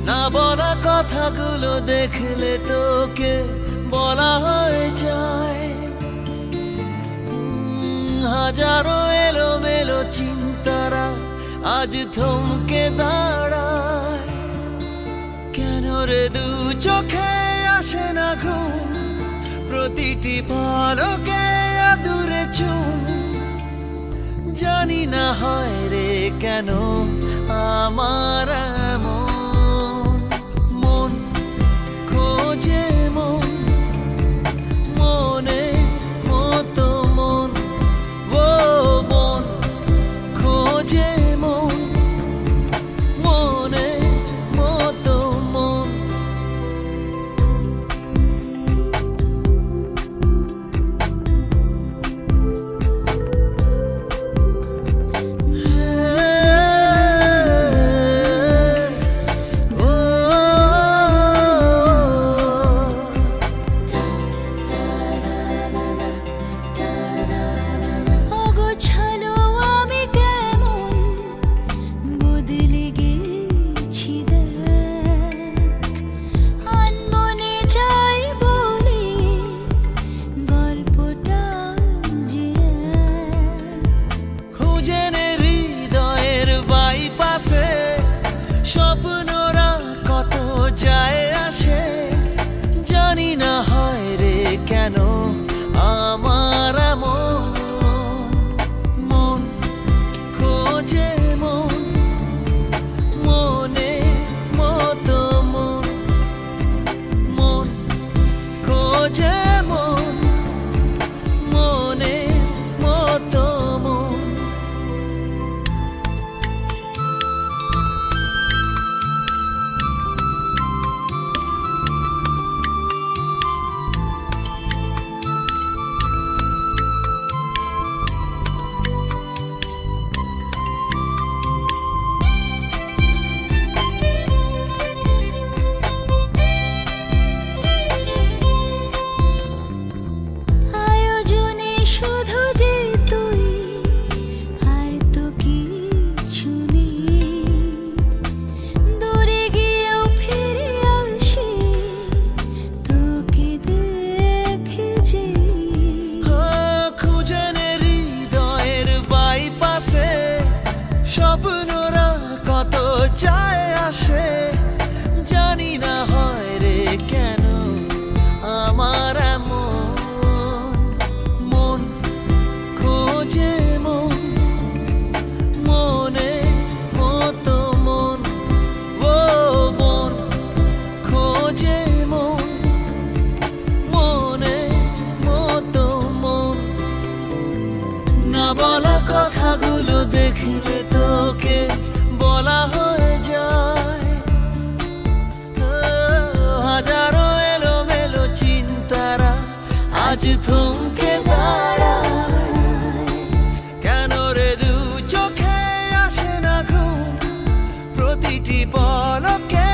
না বলা কথাগুলো দেখলে তোকে বলা হয়ে যায়। হাজারো এলোমেলো চিন্তারা আজ থমকে দাঁড়ায়। কেন রে দু চোখে আসে না ঘুম, প্রতিটি পলকে আদুরে চুম। জানি না হয় রে কেন আমার এমন, মন খোঁজে মন, মনে মতো মন, ও মন খোঁজে মন, মনে মতো মন। স্বপ্নরা কত যায় আসে, জানি না হয় রে কেন আমার এমন, মন খোঁজে মন, মনে মতো মন, মন খোঁজে মন, মনে মতো মন। স্বপ্নরা কত চায় আসে, জানি না হয় রে কেন আমার এমন, মন খোঁজে মন, মনে মতো মন, ও মন খোঁজে মন, মনে মতো মন। না বলা কথাগুলো দেখলে তোকে বলা হয়ে যায়। হাজারো এলোমেলো চিন্তারা আজ থমকে দাঁড়ায়। কেন রে দু চোখে আসে না ঘুম, প্রতিটি পলকে